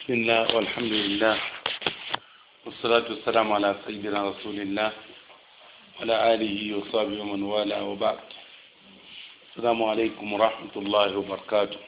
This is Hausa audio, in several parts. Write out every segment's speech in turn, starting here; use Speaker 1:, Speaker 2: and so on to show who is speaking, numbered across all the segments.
Speaker 1: بسم الله والحمد لله والصلاة والسلام على سيدنا رسول الله وعلى آله وصحبه ومن والاه وبعد. السلام عليكم ورحمة الله وبركاته.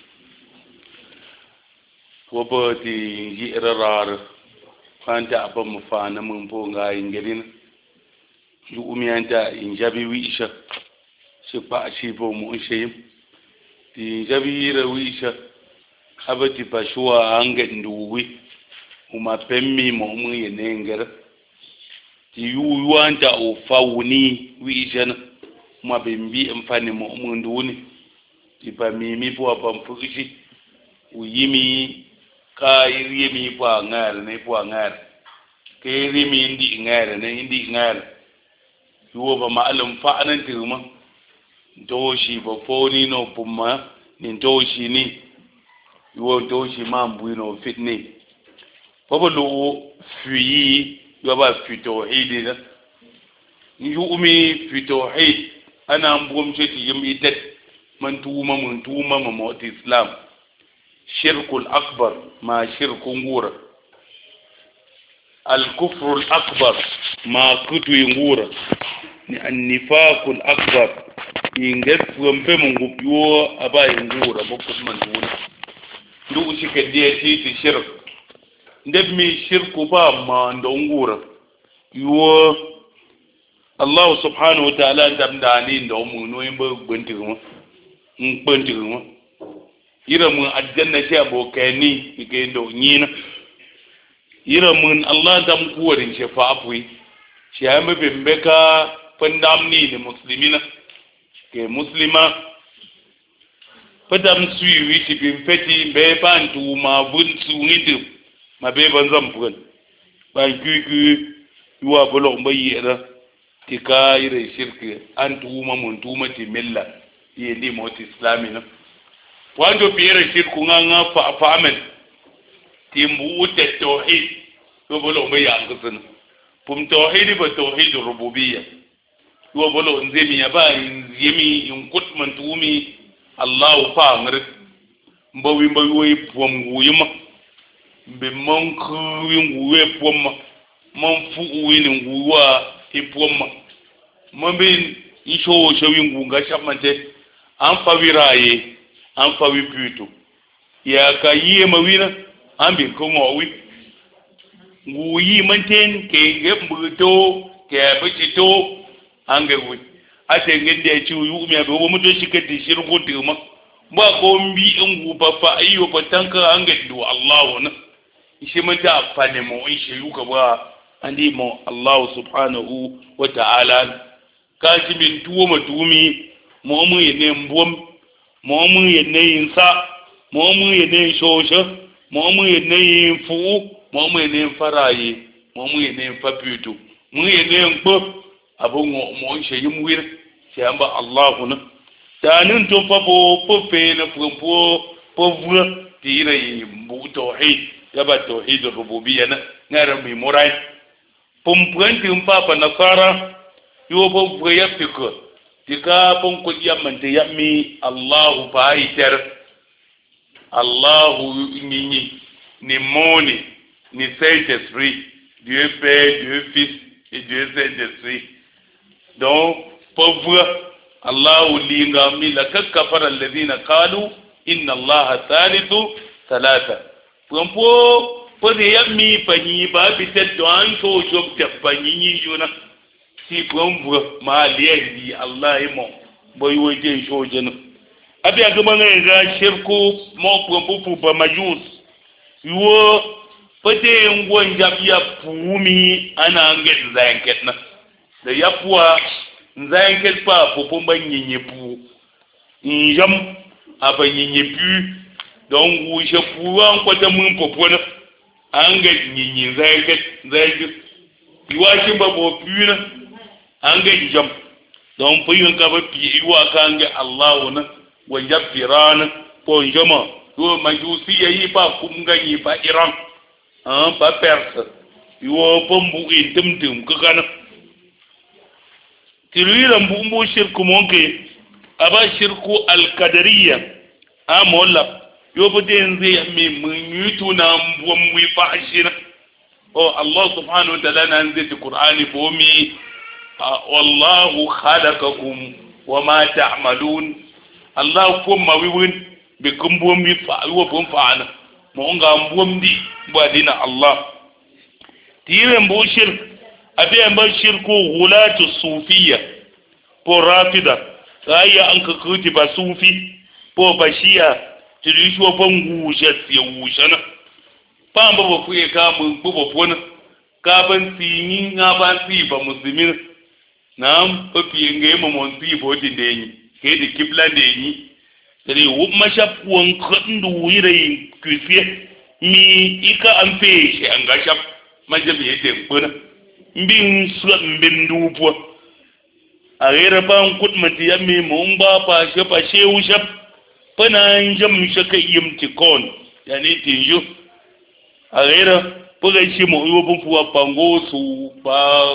Speaker 1: وبدي جيرار فانت أبا مفانا من بونغا إنجلين يومي أنت إنجابي ويشة شبا أشيبو مؤشيم إنجابي رويشة abati pashua ange nduwi umapemmi momu yenengera ti yuwanta o fawuni wijana mabembi mfani momu nduni ti pamimi po pamfushi uyimi ka irimi po ngar ne po ngar ke irimi indi ngar ne indi ngar yuwo ba ma'alum fa anan tirma doshi ba foni no pumma ni doshi ni yuwo doshi mambu no fitni pobolo fuyi yoba fito hidina yumi fito hid ana mbum cheti yimi det man tuma ma islam shirkul akbar ma shirkun ngura al kufrul akbar ma kutu ngura ni annifaqul akbar inget wampe mungu yo aba ngura bokut man tuna ndu shike die ti shirk ndeb mi shirku ba ma ndongura yo Allah subhanahu wa ta'ala damdani ndo mu no yimba gbentiruma ngbentiruma yira mu aljanna ci abokani ike ndo nyina yira mu Allah dam kuwarin shafa'afi shi ya mabe mbeka pandamni ni muslimina ke muslima padam suyi ti bin feti be bantu ma bun suwidu ma be banzam bun ba gugu yuwa bolo mbayi da tika ire shirki antu ma mun tuma ti milla yendi moti islamina wando biyere shirku nganga fa amen timbu te tauhid yo bolo mbayi angusun pum tauhid ba tauhid rububiyya yo bolo nzemi ya ba nzemi yunkut man tumi Allah fa ngre mbawi we pom wuyima be monku we pom mon fu wini nguwa ipom mombe isho shawi ngunga chamante an fawiraye an fawi puto ya kayiye mawina ambi ko ngowi nguyi manten ke ngembuto ke bicito ange wi ate ngende ci yu mi abe wo muto shikati shirku dima ba ko mbi ngu papa ayo patanka ange do Allah na shi mata afane mo shi yu ka ba andi mo Allah subhanahu wa ta'ala ka ci min tuwo matumi mo mu yene mbom mo mu yene insa mo mu yene shosha mo mu yene fu mo mu yene faraye mo mu yene fapitu mu yene ngbo abun mo shi yimwir sai an ba Allah na tanin to fa po fe na po vura tira yi bu tauhid ya ba tauhid rububiyya na ngara mi morai pumpuanti mpapa nasara yo bo ya fiko tika pon ko yamante yammi Allah fa iter Allah ni moni ni Saint-Esprit Dieu Père Dieu Fils et Dieu Saint-Esprit donc pauvre Allah linga mi la kafara alladhina qalu inna Allah thalithu thalatha pompo pode yammi panyi ba bitet do an to job te panyi yuna si pompo ma liyendi Allah imo boy woje jojeno abi agama nga shirku mo pompo fu ba majus yo pode ngon jabiya pumi ana ngel zanketna da yapwa nzankel pa popo banyenye pu njam abanyenye pu donc wuje pu an kwata mun popo na anga nyinyi nzankel iwashi ba bo pu na anga njam donc pu yon ka ba pi iwa ka anga Allah na wajabirana ko njama do majusi yayi ba kumga yi ba Iran ba Perse yo pombu intumtum kakana tiruira mbumbu shirku monke aba shirku al-qadariyya amola yo boten zai mi mun yutu na mbom wi fashina o Allah subhanahu wa ta'ala nan zai ci Qur'ani bo mi wallahu khalaqakum wama ta'malun Allah ko ma wiwin be kumbom mi fa wo bon faana mo nga mbom di ba dina Allah tire mbo shirk abe mbo shirku hulatu sufiyya po rafida aya an ka kuti ba sufi po bashiya tirisho bangu ya wushana pamba bo kuye ka mun bo pona ka ban tini nga ban ti ba muslimin nam papi nge mo mon ti bo ti denyi ke di kibla denyi tari wu mashap won kandu yire kufiye mi ika ampe shi an ga shap majabi yete pona mbin su mbin dupo a rera ban kudmati yammi mun ba fa shafa shewu shap pana jam shaka yimtikon yani tinju a rera puga shi mo yo bun fuwa pango su ba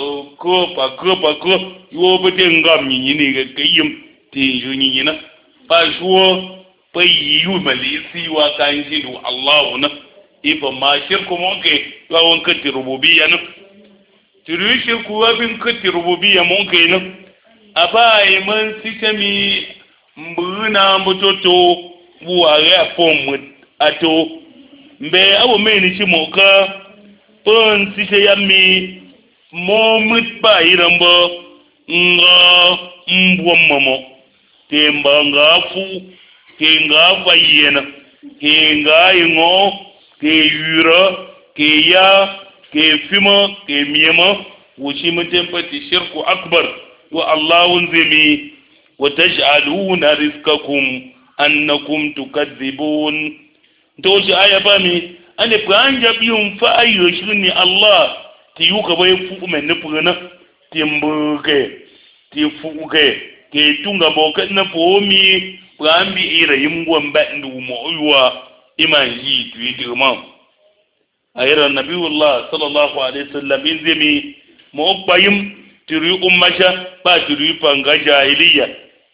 Speaker 1: ko yo bete ngam ni ga kayim tinju ni na ba shuo pa yu malisi wa kan shi du Allah na ifa ma shirku mon ke wa won ka rububiyya na tiru shirku wa bin ka rububiyya mon ke na abai man sikami mbuna mbototo buware afom ato mbe awo meni chi moka pon sise yami momut ba irambo nga mbwammo temba ngafu kenga fayena kenga ingo ke yura ke ya ke fima ke miyama wushi mutempa shirku akbar wa Allahun zimi وتجعلون رزقكم أنكم تكذبون توجي آية بامي أنا بانجا بيهم فأيو شرني الله تيوكا بيفوق من نفغنا تيمبوكي تيفوكي كي تونغا بوكا نفومي بامبي إيرا يمغوان بأندو مؤيوا إمان جيتو يدرمان أيرا النبي الله صلى الله عليه وسلم إنزمي مؤقبا يم تري أمشا با تري فانغا جاهلية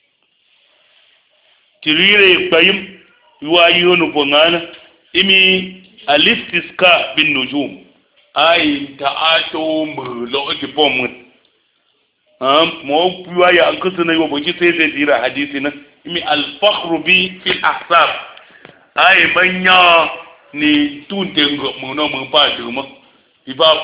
Speaker 1: tirire bayim yuwayonu bongana imi alistiska bin nujum ay ta'ato mulo tipom mo puya an kusuna yo boji sai dira hadisi na imi al-fakhru bi fil ahsab ay manya ni tunte mo no mo pa duma iba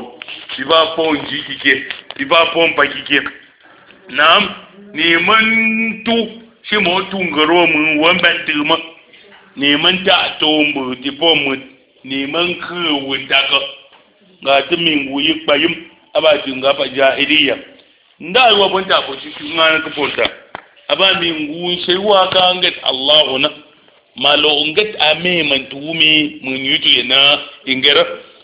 Speaker 1: pon jikike iba pon pakike nam ni mantu shi mo tungaro mun wamban duma neman ta tombo ti pomu neman ku daga ga timin wuyi bayim aba tinga fa jahiliya nda wa bonta ko shi ngana ko porta aba min gu sai wa ka ngat Allah na malo ngat ame man tumi mun yutu yana ingera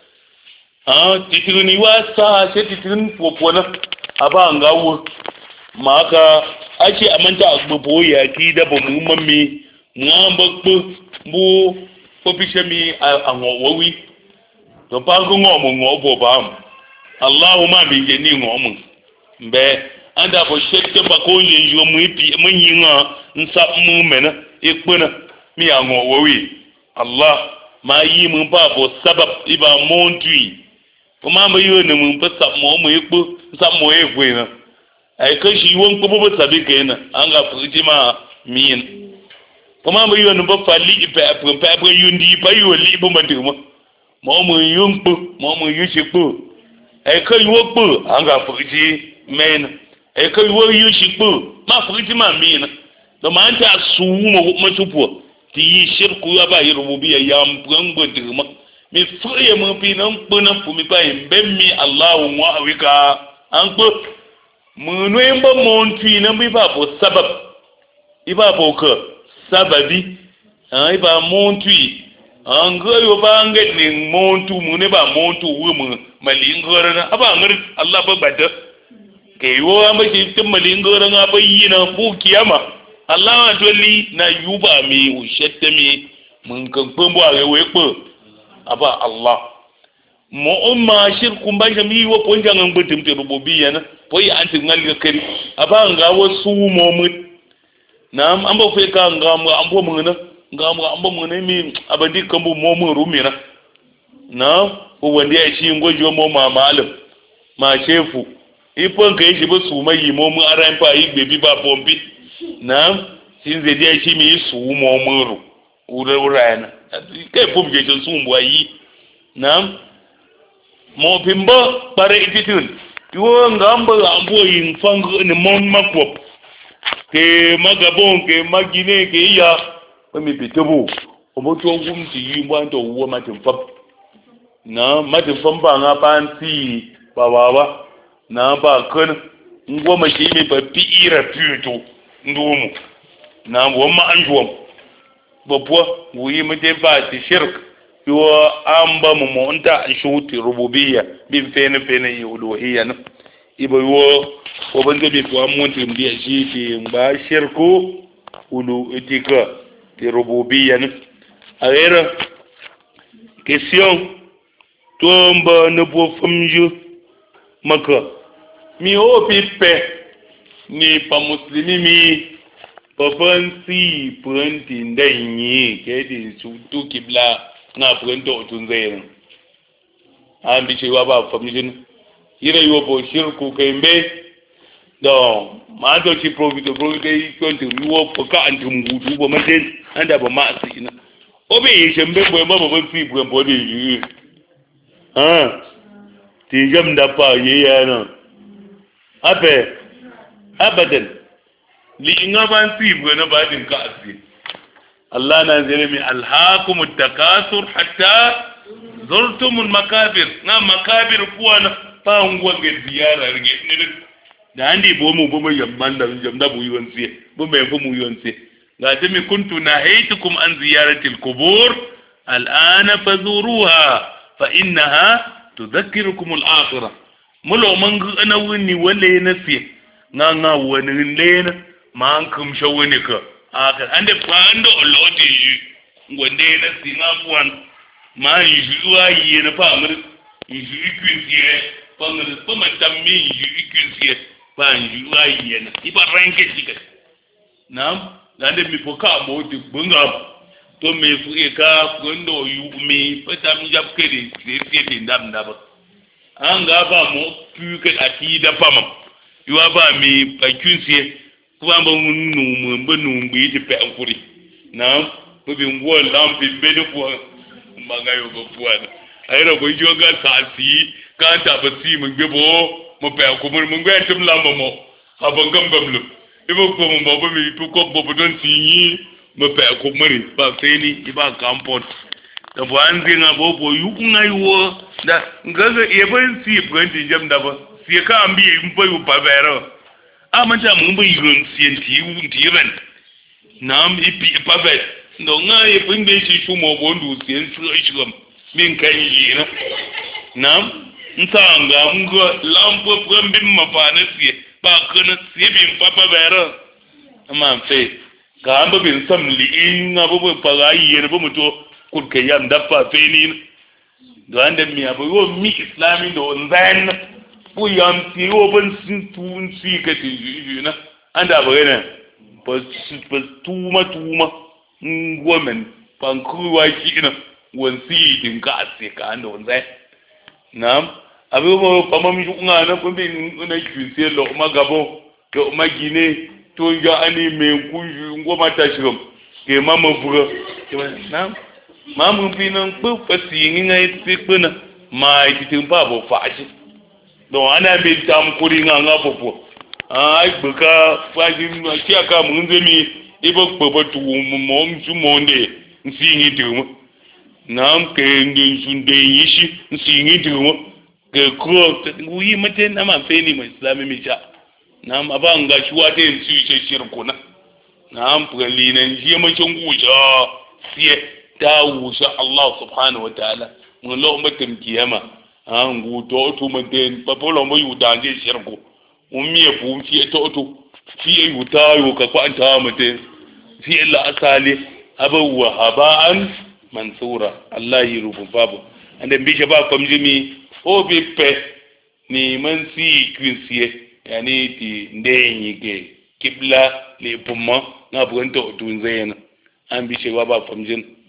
Speaker 1: tituni wa sa sai titun popona aba ngawo maka ake amanta agbogbo ya ki da ba mu mami ngamba bu ko bishami anwowi to pa ko ngomo ngobo ba Allahumma bi je ni ngomo mbe anda bo shette ba ko yenjo mu ipi mu yinga nsa mu mena ikpuna mi anwowi Allah ma yi mu ba bo sabab iba montui o ma ba yo ne mu pa sab mo mu ikpu nsa mo egwe na ay kashi won ko bo sabi kenan an ga fuji ma min kuma mu yi ba fali pa yundi pa yoli bo manduma mo mu yumpu mo mu yushipu ay kai wo pu an ga fuji men ay kai wo yushipu ma fuji ma min do ma anta su mo tupo ti yi shirku ya ba yi rububiyya ya mpungo duma mi fuye mo pi nan puna pu mi pa mbemmi Allah wa awika an ko munu yamba montu na bi ba bo sabab iba bo ko sababi iba montu an ga yo ba ngat ni montu munu ba montu wu mu malingora na aba ngar Allah ba bada ke yo amba ki tin malingora na ba yi na fu kiyama Allah wa doli na yuba mi u shette mi mun kan pembo a we ko aba Allah mo umma shirku ba jami wo ko jangan butum te rububiyya na poyi anti ngal ga kari aba nga wasu momut nam amba fe ka nga ambo mun na ngam amba mun mi abandi kambu mo mun rumira na o wanda ya shi ngojo mo ma malam ma shefu ipon kai shi ba su mai mo mun aran fa yi bebi ba pompi na sin zai dia shi mi su mo mun ru urayana kai pom je su mbo yi na mo pimba bare ititun yo ngamba ambo yin fang ni mon makwop ke magabon ke magine ke iya mi bitobu omoto gum ti yi mbo anto wo matin fab na matin famba nga panti bawawa na ba kan ngoma shi mi ba piira puto ndumu na woma anjuwam babwa wuyi mute ba ti shirk yo amba mu monta shuti rububiyya bin fene yi uluhiyya na ibo yo ko bande bi ko amonti mbiya shi ti ba shirku ulu etika ti rububiyya na ayera question tomba ne bo famju maka mi o pipe ni pa muslimi mi papansi pranti ndanyi kedi su kibla na pranto tunzera ambi chewa ba famjin ire yo bo shirku kembe do ma do chi profite konti wo poka antum gudu bo maden anda ba ma asina obe yeshembe bo ma ba fi bo bo de yi ti jam da pa ye yana abe abadan li ingaban fi bo na badin ka asi Allah na zire mi alhaakumut takasur hatta zurtumul makabir na makabir kuwa na pa ngwa ge ziyara rige ne da andi bo mu yamman da jamda bu yonse bo me fu mu yonse ga tami kuntu nahaytukum an ziyaratil qubur al'ana fazuruha fa innaha tudhakkirukum al-akhirah mulo man ana wuni wale nasi nga wani lena ma an kum shawani ka aka ande pando olodi ngwande nasi nga kwan ma yuwa yi na fa amir yuwa kwinsiye pamir pama tammi yuwa kwinsiye ba yuwa yi na iba ranke tika nam dande mi poka mo de bunga to me fu e ka gondo yu mi pata mi jap kedi de ndam ndaba anga ba mo pu ke akida pama yuwa ba mi pakunsie kuba ba nu mbo nu mbi ti pe nkuri nam bo bi ngwo lampi be de ko magayo go puana ayro go joga kasi ka ta ba si mo gbebo mo pe ko mo ngwe tum lamba mo abangam bamlu ibo ko mo bo mi pu ko bo don tinyi mo pe ko mari ba feni iba kampot da bo anzi nga bo yu ngai wo da ngaga e ban si brandi jam da ba si ka ambi mbo yu ba bero amanta mo mbo yun si nti ren nam ipi pa be ndo nga e pingbe si shumo bo ndu si nsu ishigam min kan yi na nam ntanga ngo lampo pambim mafana si ba kana si bin papa bero ama fe ka amba bin samli in abubu paga yene bo muto kurke yam dafa fe ni do ande mi abo yo mi islami do nzan bu yam ti wo ban sin tun si ka ti na anda ba ne pas tuma ngomen pankuwa kina won si din ka ase ka ando nzan nam abubu pamami kunga na kumbi na kwise lo magabo ko magine to ya ani me kunju ngoma tashiram ke mama buga nam mamu pinan ku fasi ngai tikuna mai titin babo fashi don ana be tam kuri nga popo ai buka faji ki aka mun zemi ibo popo tu mom su monde nsingi tumu nam ke ngin sunde yishi nsingi tumu ke ko wi mate na ma feni mu islami mi sha nam abanga shuwa te nsi shirkuna nam pralinan jiya macin guja siye ta wusa Allah subhanahu wa ta'ala mun lo mutum kiyama an guto to mun papolo mo yuda je shirku ummi fu fi to fi yuta yo ka kwanta mutum fi illa asali abu wa haba'an mansura Allah yirubu babu ande bisha ba famjimi o bi pe ni man si kwinsiye yani ti ndenyi ke kibla le pumma na buento tunzena an bi cewa ba famjin